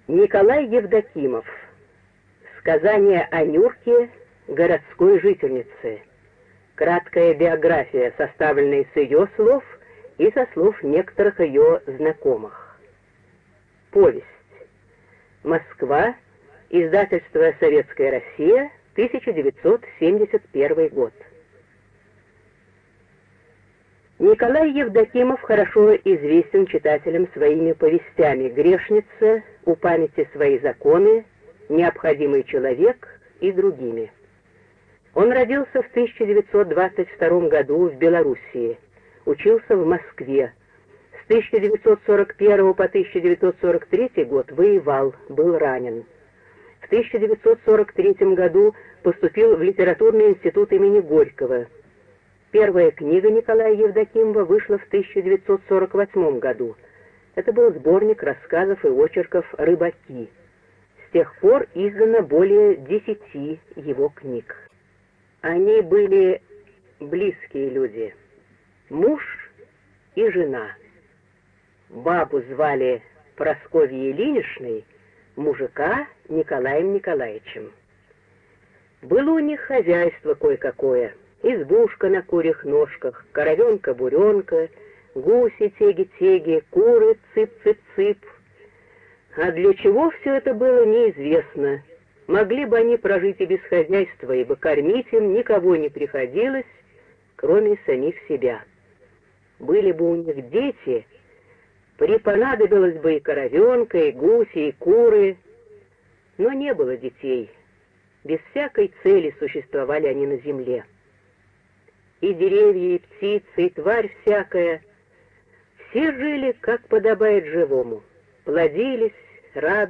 Николай Евдокимов. Сказание о Нюрке, городской жительнице. Краткая биография, составленная с ее слов и со слов некоторых ее знакомых. Повесть. Москва. Издательство «Советская Россия», 1971 год. Николай Евдокимов хорошо известен читателям своими повестями «Грешница», «У памяти свои законы», «Необходимый человек» и другими. Он родился в 1922 году в Белоруссии, учился в Москве. С 1941 по 1943 год воевал, был ранен. В 1943 году поступил в Литературный институт имени Горького. Первая книга Николая Евдокимова вышла в 1948 году. Это был сборник рассказов и очерков «Рыбаки». С тех пор издано более 10 его книг. Они были близкие люди, муж и жена. Бабу звали Прасковьей Ильиничной, мужика Николаем Николаевичем. Было у них хозяйство кое-какое: избушка на курьих ножках, коровенка-буренка, гуси теги-теги, куры цып-цып-цып. А для чего все это было, неизвестно. Могли бы они прожить и без хозяйства, ибо кормить им никого не приходилось, кроме самих себя. Были бы у них дети, припонадобилось бы и коровенка, и гуси, и куры, но не было детей. Без всякой цели существовали они на земле. И деревья, и птицы, и тварь всякая, все жили, как подобает живому, плодились, радовались,